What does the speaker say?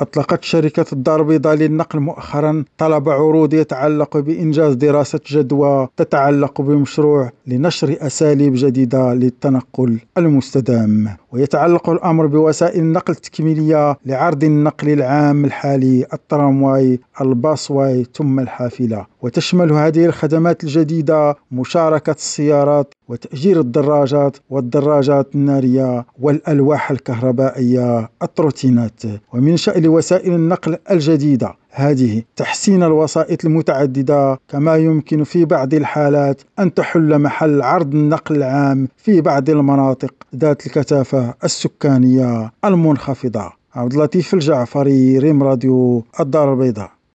أطلقت شركة الدار البيضاء للنقل مؤخرا طلب عروض يتعلق بإنجاز دراسة جدوى تتعلق بمشروع لنشر أساليب جديدة للتنقل المستدام. ويتعلق الأمر بوسائل النقل التكميلية لعرض النقل العام الحالي: الترامواي، الباصواي، ثم الحافلة. وتشمل هذه الخدمات الجديدة مشاركة السيارات وتأجير الدراجات والدراجات النارية والألواح الكهربائية التروتينات. ومن شأن وسائل النقل الجديدة هذه تحسين الوسائط المتعددة، كما يمكن في بعض الحالات أن تحل محل عرض النقل العام في بعض المناطق ذات الكثافة السكانية المنخفضة. عبد اللطيف الجعفري، ريم راديو الدار البيضاء.